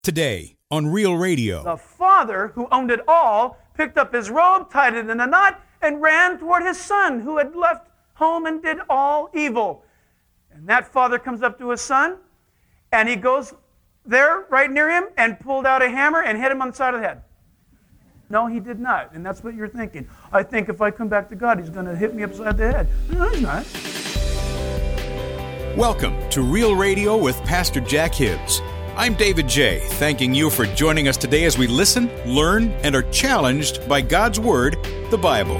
Today on Real Radio. The father who owned it all picked up his robe, tied it in a knot, and ran toward his son who had left home and did all evil. And that father comes up to his son, and he goes there right near him and pulled out a hammer and hit him on the side of the head. No, he did not. And that's what you're thinking. I think if I come back to God, he's going to hit me upside the head. No, he's not. Welcome to Real Radio with Pastor Jack Hibbs. I'm David J., thanking you for joining us today as we listen, learn, and are challenged by God's Word, the Bible.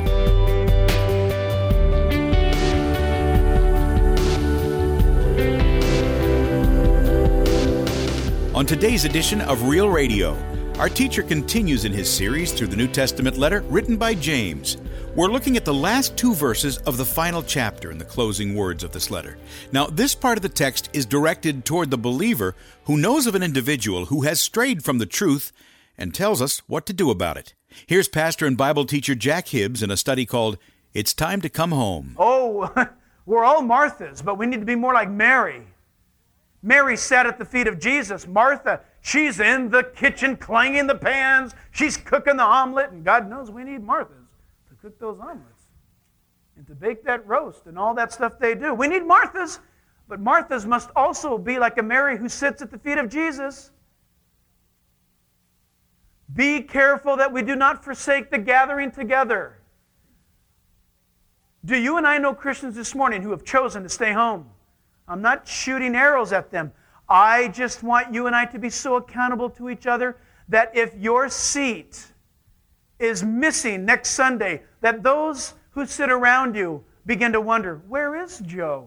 On today's edition of Real Radio, our teacher continues in his series through the New Testament letter written by James. We're looking at the last two verses of the final chapter in the closing words of this letter. Now, this part of the text is directed toward the believer who knows of an individual who has strayed from the truth and tells us what to do about it. Here's pastor and Bible teacher Jack Hibbs in a study called It's Time to Come Home. Oh, we're all Marthas, but we need to be more like Mary. Mary sat at the feet of Jesus. Martha, she's in the kitchen clanging the pans. She's cooking the omelet, and God knows we need Marthas to cook those omelets and to bake that roast and all that stuff they do. We need Marthas, but Marthas must also be like a Mary who sits at the feet of Jesus. Be careful that we do not forsake the gathering together. Do you and I know Christians this morning who have chosen to stay home? I'm not shooting arrows at them. I just want you and I to be so accountable to each other that if your seat is missing next Sunday, that those who sit around you begin to wonder, where is Joe?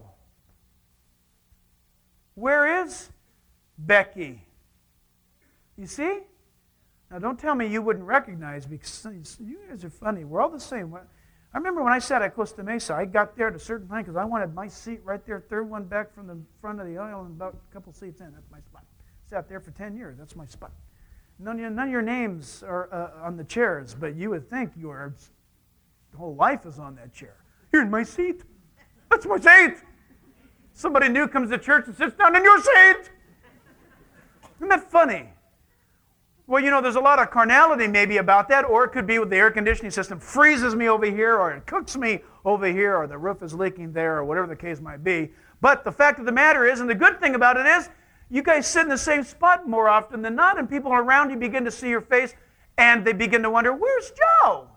Where is Becky? You see? Now don't tell me you wouldn't recognize, because you guys are funny. We're all the same. I remember when I sat at Costa Mesa, I got there at a certain time because I wanted my seat right there, third one back from the front of the aisle and about a couple seats in. That's my spot. Sat there for 10 years. That's my spot. None of your names are on the chairs, but you would think your whole life is on that chair. You're in my seat. That's my seat. Somebody new comes to church and sits down in your seat. Isn't that funny? Well, you know, there's a lot of carnality maybe about that, or it could be with the air conditioning system freezes me over here, or it cooks me over here, or the roof is leaking there, or whatever the case might be. But the fact of the matter is, and the good thing about it is, you guys sit in the same spot more often than not, and people around you begin to see your face, and they begin to wonder, where's Joe?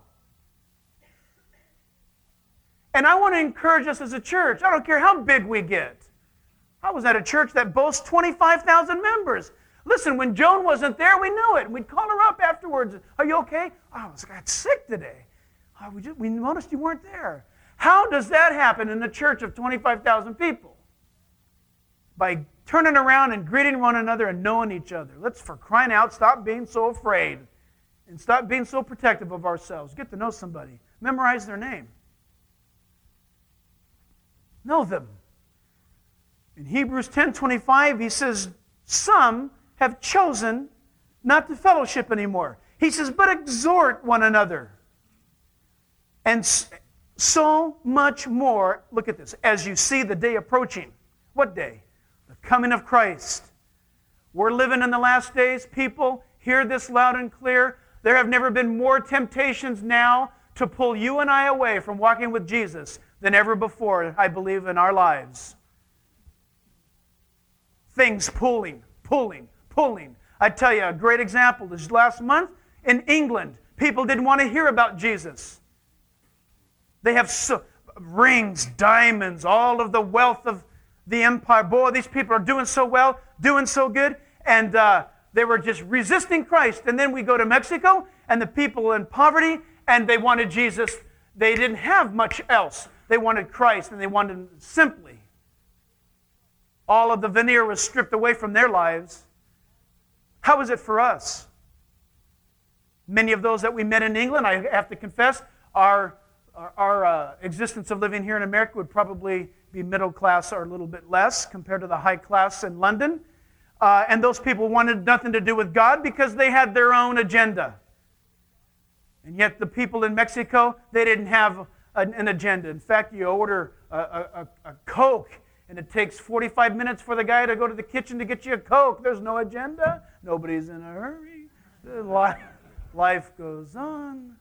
And I want to encourage us as a church. I don't care how big we get. I was at a church that boasts 25,000 members. Listen, when Joan wasn't there, we knew it. We'd call her up afterwards. Are you okay? Oh, I got sick today. Oh, we noticed you weren't there. How does that happen in a church of 25,000 people? By turning around and greeting one another and knowing each other. Let's, for crying out, stop being so afraid and stop being so protective of ourselves. Get to know somebody. Memorize their name. Know them. In Hebrews 10:25, he says, some have chosen not to fellowship anymore. He says, but exhort one another. And so much more, look at this, as you see the day approaching. What day? The coming of Christ. We're living in the last days. People, hear this loud and clear. There have never been more temptations now to pull you and I away from walking with Jesus than ever before, I believe, in our lives. Things pulling. I tell you, a great example is last month in England. People didn't want to hear about Jesus. They have rings, diamonds, all of the wealth of the empire. Boy, these people are doing so well, doing so good. And they were just resisting Christ. And then we go to Mexico, and the people in poverty, and they wanted Jesus. They didn't have much else. They wanted Christ, and they wanted him simply. All of the veneer was stripped away from their lives. How is it for us? Many of those that we met in England, I have to confess, our existence of living here in America would probably be middle class or a little bit less compared to the high class in London. And those people wanted nothing to do with God because they had their own agenda. And yet the people in Mexico, they didn't have an agenda. In fact, you order a Coke, and it takes 45 minutes for the guy to go to the kitchen to get you a Coke. There's no agenda. Nobody's in a hurry. Life goes on.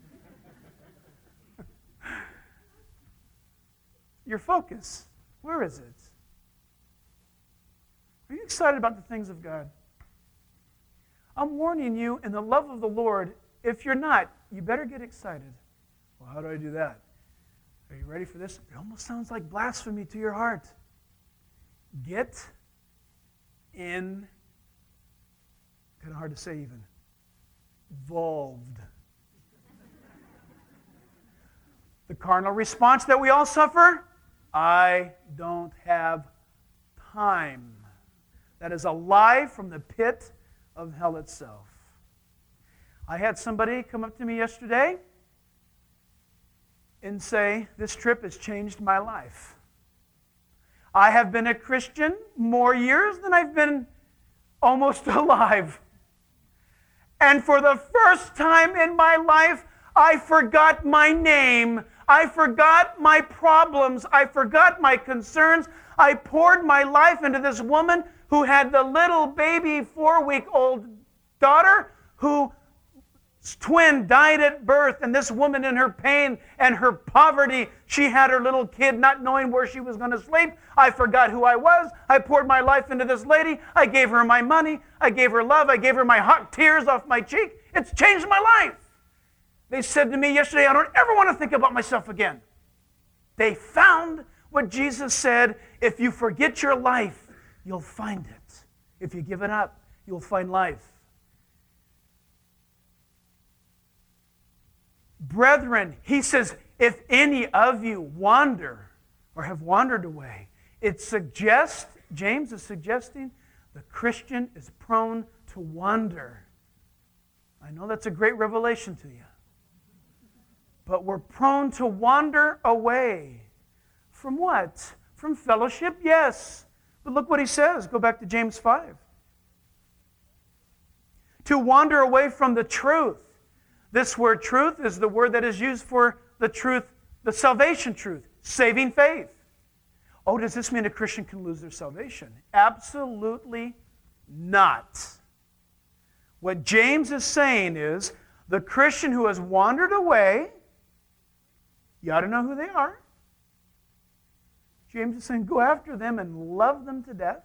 Your focus, where is it? Are you excited about the things of God? I'm warning you in the love of the Lord, if you're not, you better get excited. Well, how do I do that? Are you ready for this? It almost sounds like blasphemy to your heart. Get in, kind of hard to say even, involved. The carnal response that we all suffer, I don't have time. That is a lie from the pit of hell itself. I had somebody come up to me yesterday and say, this trip has changed my life. I have been a Christian more years than I've been almost alive. And for the first time in my life, I forgot my name. I forgot my problems. I forgot my concerns. I poured my life into this woman who had the little baby 4-week-old daughter whose twin died at birth. And this woman, in her pain and her poverty, she had her little kid not knowing where she was going to sleep. I forgot who I was. I poured my life into this lady. I gave her my money. I gave her love. I gave her my hot tears off my cheek. It's changed my life. They said to me yesterday, I don't ever want to think about myself again. They found what Jesus said, if you forget your life, you'll find it. If you give it up, you'll find life. Brethren, he says, if any of you wander or have wandered away, James is suggesting the Christian is prone to wander. I know that's a great revelation to you. But we're prone to wander away. From what? From fellowship? Yes. But look what he says. Go back to James 5. To wander away from the truth. This word truth is the word that is used for the truth, the salvation truth, saving faith. Oh, does this mean a Christian can lose their salvation? Absolutely not. What James is saying is the Christian who has wandered away, you ought to know who they are. James is saying, go after them and love them to death.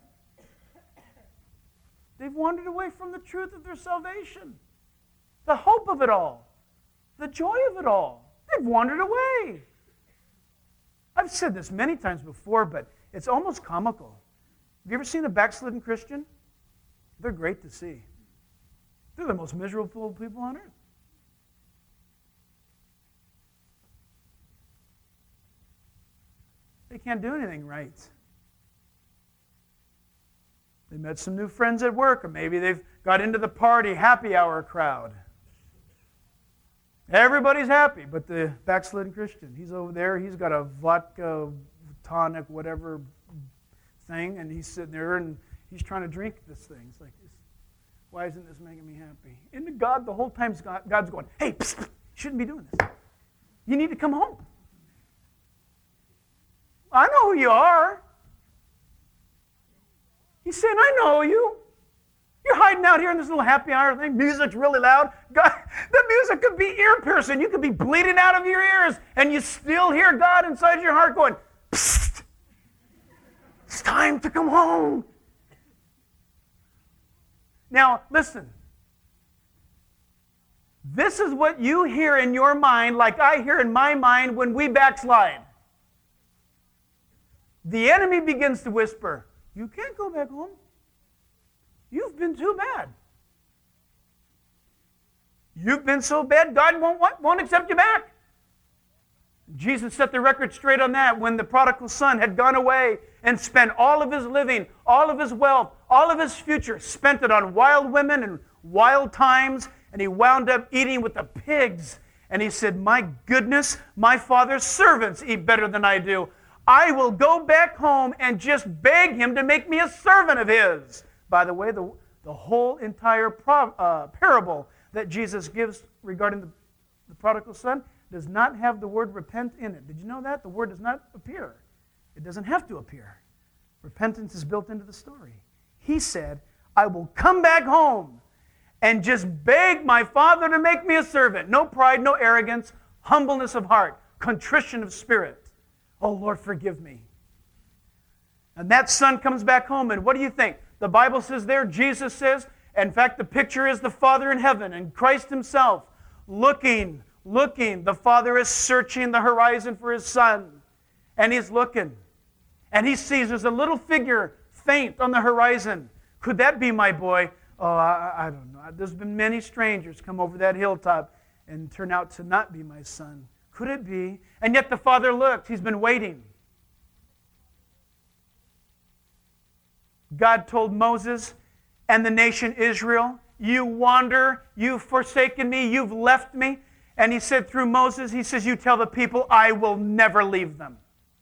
They've wandered away from the truth of their salvation. The hope of it all. The joy of it all. They've wandered away. I've said this many times before, but it's almost comical. Have you ever seen a backslidden Christian? They're great to see. They're the most miserable people on earth. They can't do anything right. They met some new friends at work, or maybe they've got into the party happy hour crowd. Everybody's happy, but the backslidden Christian, he's over there, he's got a vodka, tonic, whatever thing, and he's sitting there and he's trying to drink this thing. It's like, why isn't this making me happy? And God, the whole time, God's going, hey, psst, you shouldn't be doing this. You need to come home. I know who you are. He's saying, I know you. You're hiding out here in this little happy hour thing. Music's really loud. God, the music could be ear-piercing. You could be bleeding out of your ears, and you still hear God inside your heart going, psst, it's time to come home. Now, listen. This is what you hear in your mind, like I hear in my mind when we backslide. The enemy begins to whisper, you can't go back home. You've been too bad. You've been so bad, God won't accept you back. Jesus set the record straight on that when the prodigal son had gone away and spent all of his living, all of his wealth, all of his future, spent it on wild women and wild times, and he wound up eating with the pigs. And he said, my goodness, my father's servants eat better than I do. I will go back home and just beg him to make me a servant of his. By the way, the whole entire parable that Jesus gives regarding the prodigal son does not have the word repent in it. Did you know that? The word does not appear. It doesn't have to appear. Repentance is built into the story. He said, I will come back home and just beg my father to make me a servant. No pride, no arrogance, humbleness of heart, contrition of spirit. Oh, Lord, forgive me. And that son comes back home, and what do you think? The Bible says there, Jesus says, in fact, the picture is the Father in heaven and Christ himself looking. The Father is searching the horizon for his son, and he's looking. And he sees there's a little figure faint on the horizon. Could that be my boy? Oh, I don't know. There's been many strangers come over that hilltop and turn out to not be my son. Could it be? And yet the Father looked. He's been waiting. God told Moses and the nation Israel, you wander, you've forsaken me, you've left me. And he said through Moses, he says, you tell the people, I will never leave them.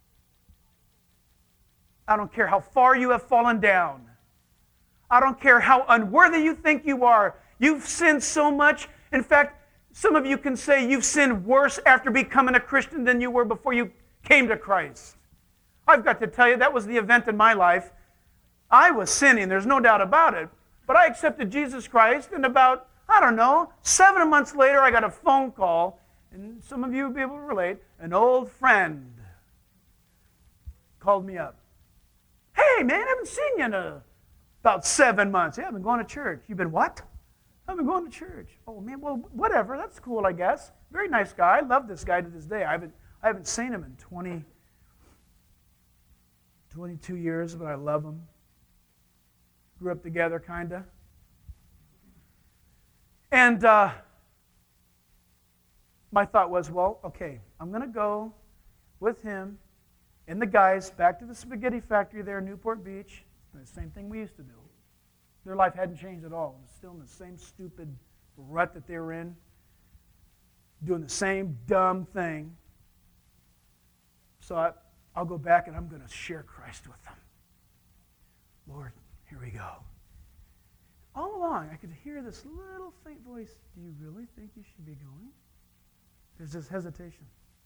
I don't care how far you have fallen down. I don't care how unworthy you think you are. You've sinned so much. In fact, some of you can say you've sinned worse after becoming a Christian than you were before you came to Christ. I've got to tell you, that was the event in my life. I was sinning, there's no doubt about it. But I accepted Jesus Christ, and about, 7 months later, I got a phone call, and some of you will be able to relate. An old friend called me up. Hey, man, I haven't seen you in about 7 months. Yeah, I've been going to church. You've been what? I've been going to church. Oh, man, well, whatever. That's cool, I guess. Very nice guy. I love this guy to this day. I haven't seen him in 22 years, but I love him. Grew up together, kind of. And my thought was, well, okay, I'm going to go with him and the guys back to the spaghetti factory there in Newport Beach. The same thing we used to do. Their life hadn't changed at all. It was still in the same stupid rut that they were in, doing the same dumb thing. So I'll go back and I'm going to share Christ with them. Lord, here we go. All along, I could hear this little faint voice, do you really think you should be going? There's this hesitation.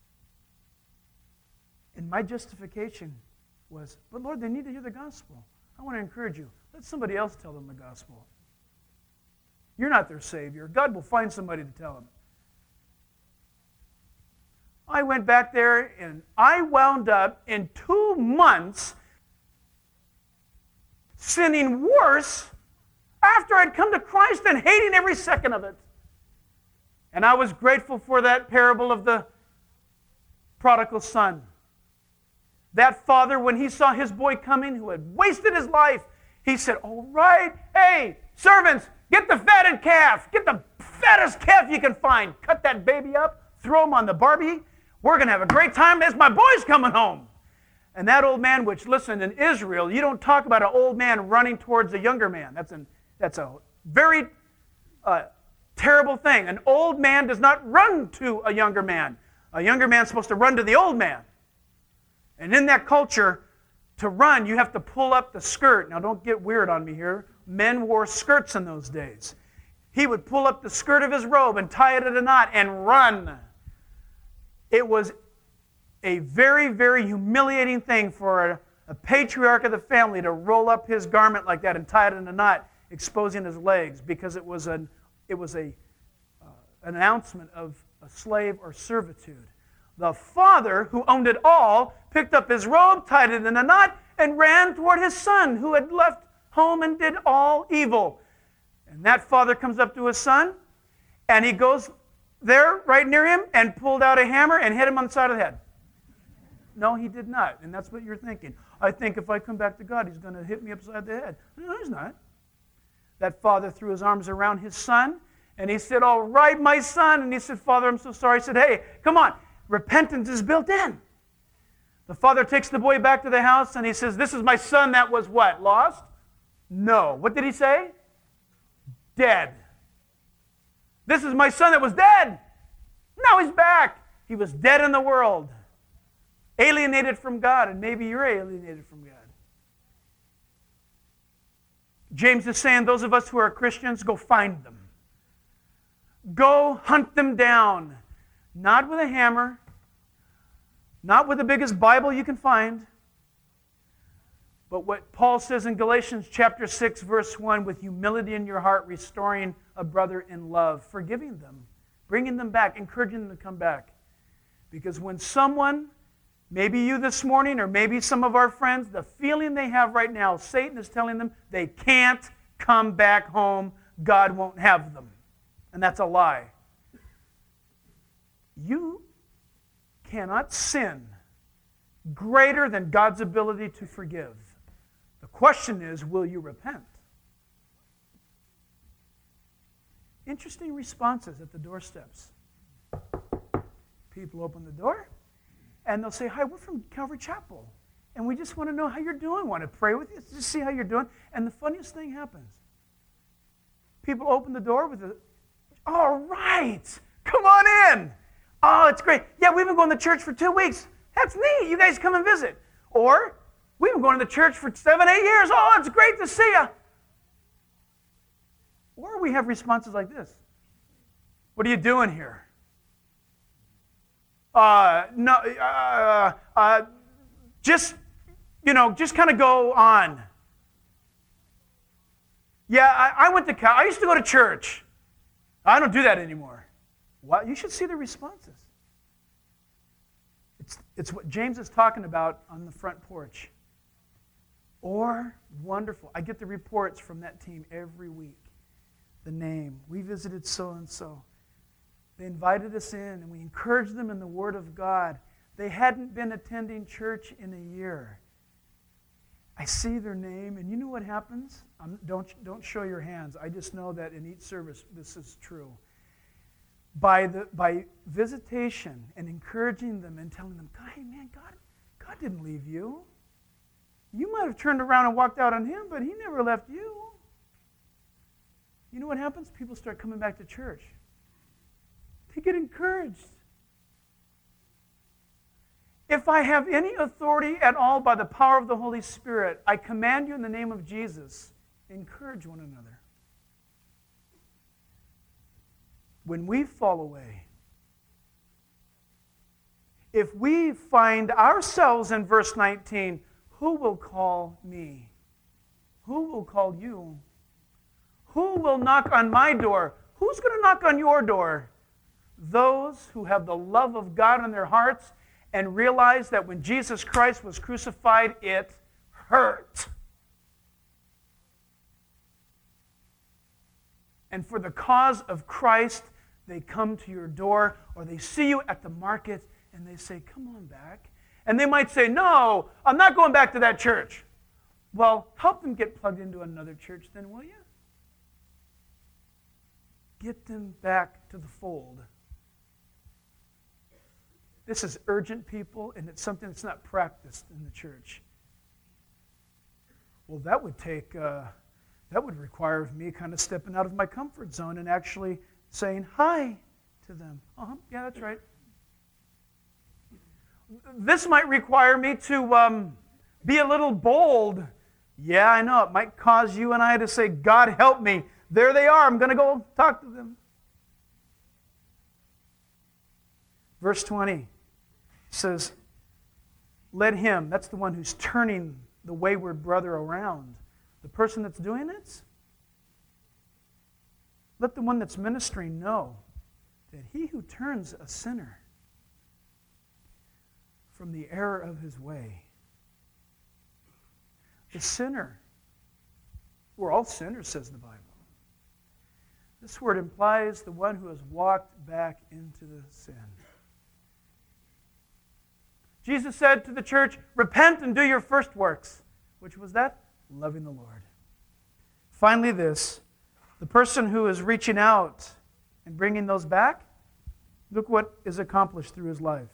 And my justification was, but Lord, they need to hear the gospel. I want to encourage you. Let somebody else tell them the gospel. You're not their Savior. God will find somebody to tell them. I went back there, and I wound up in 2 months sinning worse after I'd come to Christ and hating every second of it. And I was grateful for that parable of the prodigal son. That father, when he saw his boy coming who had wasted his life, he said, all right, hey, servants, get the fatted calf. Get the fattest calf you can find. Cut that baby up, throw him on the Barbie. We're going to have a great time as my boy's coming home. And that old man, which, listen, in Israel, you don't talk about an old man running towards a younger man. That's a very terrible thing. An old man does not run to a younger man. A younger man's supposed to run to the old man. And in that culture, to run, you have to pull up the skirt. Now, don't get weird on me here. Men wore skirts in those days. He would pull up the skirt of his robe and tie it in a knot and run. It was a very, very humiliating thing for a patriarch of the family to roll up his garment like that and tie it in a knot, exposing his legs, because it was an announcement of a slave or servitude. The father, who owned it all, picked up his robe, tied it in a knot, and ran toward his son, who had left home and did all evil. And that father comes up to his son, and he goes there right near him and pulled out a hammer and hit him on the side of the head. No, he did not. And that's what you're thinking. I think if I come back to God, he's going to hit me upside the head. No, he's not. That father threw his arms around his son, and he said, all right, my son. And he said, Father, I'm so sorry. He said, hey, come on. Repentance is built in. The father takes the boy back to the house, and he says, this is my son that was what? Lost? No. What did he say? Dead. This is my son that was dead. Now he's back. He was dead in the world. Alienated from God, and maybe you're alienated from God. James is saying, those of us who are Christians, go find them. Go hunt them down. Not with a hammer, not with the biggest Bible you can find, But what Paul says in Galatians chapter 6, verse 1, with humility in your heart, restoring a brother in love, forgiving them, bringing them back, encouraging them to come back. Because when someone, maybe you this morning, or maybe some of our friends, the feeling they have right now, Satan is telling them they can't come back home, God won't have them. And that's a lie. You cannot sin greater than God's ability to forgive. The question is, will you repent? Interesting responses at the doorsteps. People open the door, and they'll say, hi, we're from Calvary Chapel, and we just want to know how you're doing, want to pray with you, just see how you're doing. And the funniest thing happens. People open the door with a, all right, come on in. Oh, it's great. Yeah, we've been going to church for 2 weeks. That's neat. You guys come and visit. Or, we've been going to the church for 7, 8 years. Oh, it's great to see you. Or we have responses like this. What are you doing here? Just kind of go on. Yeah, I used to go to church. I don't do that anymore. Well, you should see the responses. It's what James is talking about on the front porch. Or, wonderful. I get the reports from that team every week. The name. We visited so-and-so. They invited us in, and we encouraged them in the Word of God. They hadn't been attending church in a year. I see their name, and you know what happens? Don't show your hands. I just know that in each service this is true. By visitation and encouraging them and telling them, hey man, God didn't leave you. You might have turned around and walked out on him, but he never left you. You know what happens? People start coming back to church. They get encouraged. If I have any authority at all by the power of the Holy Spirit, I command you in the name of Jesus, encourage one another. When we fall away, if we find ourselves in verse 19, who will call me? Who will call you? Who will knock on my door? Who's going to knock on your door? Those who have the love of God in their hearts and realize that when Jesus Christ was crucified, it hurt. And for the cause of Christ, they come to your door, or they see you at the market, and they say, come on back. And they might say, no, I'm not going back to that church. Well, help them get plugged into another church then, will you? Get them back to the fold. This is urgent, people, and it's something that's not practiced in the church. Well, that would require me kind of stepping out of my comfort zone and actually saying hi to them. Yeah, that's right. This might require me to be a little bold. Yeah, I know. It might cause you and I to say, God help me. There they are. I'm going to go talk to them. Verse 20 says, let him, that's the one who's turning the wayward brother around. The person that's doing it, let the one that's ministering know that he who turns a sinner from the error of his way, the sinner, we're all sinners, says the Bible. This word implies the one who has walked back into the sin. Jesus said to the church, repent and do your first works. Which was that? Loving the Lord. Finally this, the person who is reaching out and bringing those back, look what is accomplished through his life.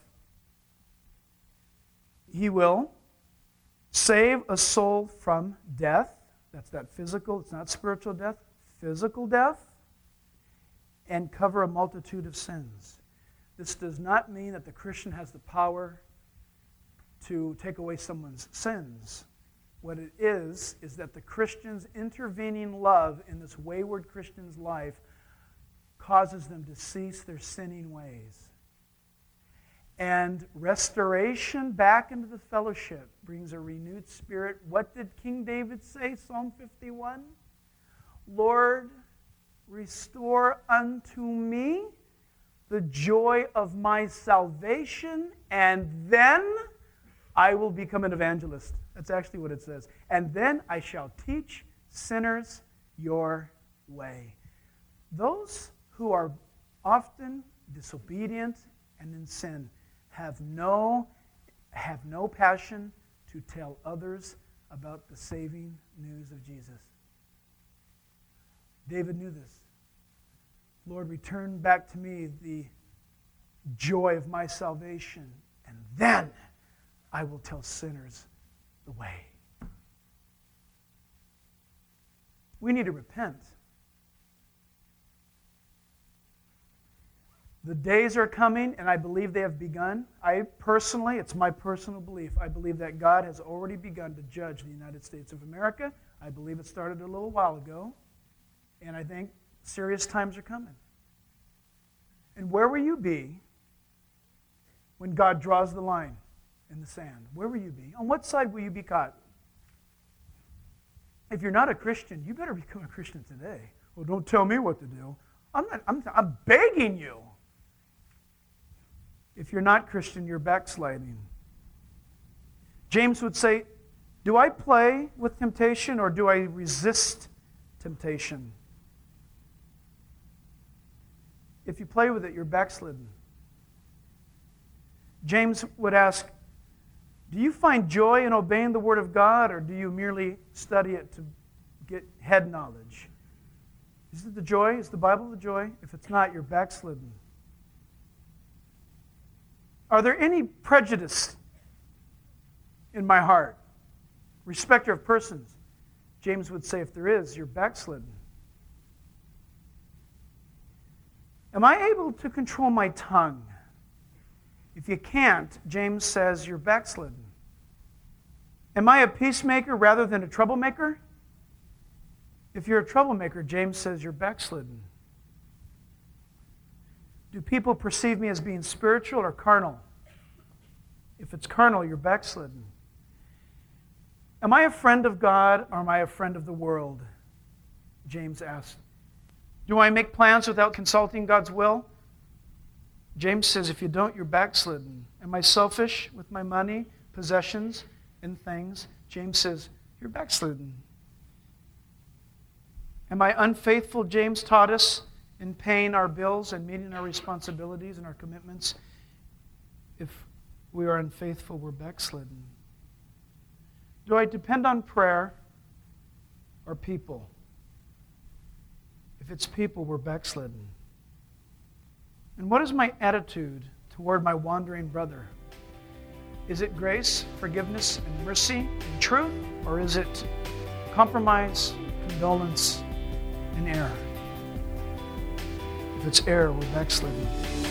He will save a soul from death. That's that physical, it's not spiritual death, physical death, and cover a multitude of sins. This does not mean that the Christian has the power to take away someone's sins. What it is that the Christian's intervening love in this wayward Christian's life causes them to cease their sinning ways. And restoration back into the fellowship brings a renewed spirit. What did King David say, Psalm 51? Lord, restore unto me the joy of my salvation, and then I will become an evangelist. That's actually what it says. And then I shall teach sinners your way. Those who are often disobedient and in sin have no passion to tell others about the saving news of Jesus. David knew this. Lord, return back to me the joy of my salvation, and then I will tell sinners the way. We need to repent. The days are coming, and I believe they have begun. It's my personal belief, I believe that God has already begun to judge the United States of America. I believe it started a little while ago, and I think serious times are coming. And where will you be when God draws the line in the sand? Where will you be? On what side will you be caught? If you're not a Christian, you better become a Christian today. Well, don't tell me what to do. I'm begging you. If you're not Christian, you're backsliding. James would say, do I play with temptation or do I resist temptation? If you play with it, you're backslidden. James would ask, do you find joy in obeying the Word of God, or do you merely study it to get head knowledge? Is it the joy? Is the Bible the joy? If it's not, you're backslidden. Are there any prejudice in my heart? Respecter of persons? James would say, if there is, you're backslidden. Am I able to control my tongue? If you can't, James says you're backslidden. Am I a peacemaker rather than a troublemaker? If you're a troublemaker, James says you're backslidden. Do people perceive me as being spiritual or carnal? If it's carnal, you're backslidden. Am I a friend of God or am I a friend of the world? James asked. Do I make plans without consulting God's will? James says, if you don't, you're backslidden. Am I selfish with my money, possessions, and things? James says, you're backslidden. Am I unfaithful, James taught us, in paying our bills and meeting our responsibilities and our commitments? If we are unfaithful, we're backslidden. Do I depend on prayer or people? If it's people, we're backslidden. And what is my attitude toward my wandering brother? Is it grace, forgiveness, and mercy and truth? Or is it compromise, condolence, and error? If it's error, we're backslidden.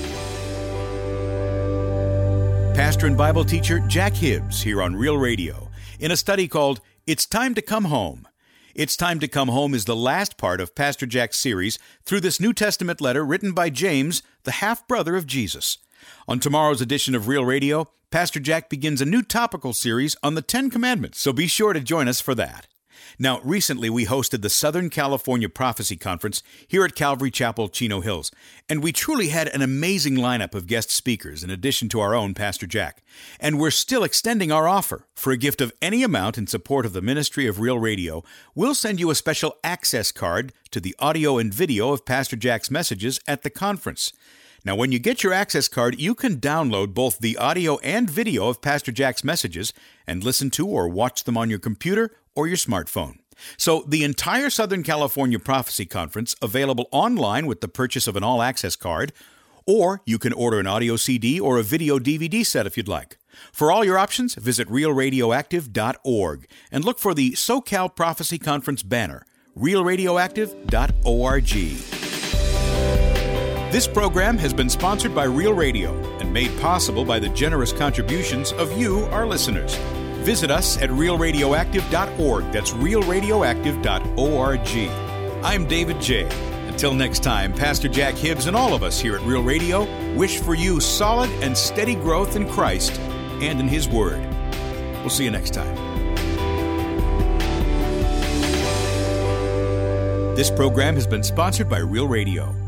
Pastor and Bible teacher Jack Hibbs here on Real Radio in a study called It's Time to Come Home. It's Time to Come Home is the last part of Pastor Jack's series through this New Testament letter written by James, the half-brother of Jesus. On tomorrow's edition of Real Radio, Pastor Jack begins a new topical series on the Ten Commandments, so be sure to join us for that. Now, recently we hosted the Southern California Prophecy Conference here at Calvary Chapel, Chino Hills, and we truly had an amazing lineup of guest speakers in addition to our own Pastor Jack. And we're still extending our offer. For a gift of any amount in support of the ministry of Real Radio, we'll send you a special access card to the audio and video of Pastor Jack's messages at the conference. Now, when you get your access card, you can download both the audio and video of Pastor Jack's messages and listen to or watch them on your computer or your smartphone. So the entire Southern California Prophecy Conference available online with the purchase of an all-access card, or you can order an audio CD or a video DVD set if you'd like. For all your options, visit realradioactive.org and look for the SoCal Prophecy Conference banner, realradioactive.org. This program has been sponsored by Real Radio and made possible by the generous contributions of you, our listeners. Visit us at realradioactive.org. That's realradioactive.org. I'm David J., and Till next time, Pastor Jack Hibbs and all of us here at Real Radio wish for you solid and steady growth in Christ and in His Word. We'll see you next time. This program has been sponsored by Real Radio.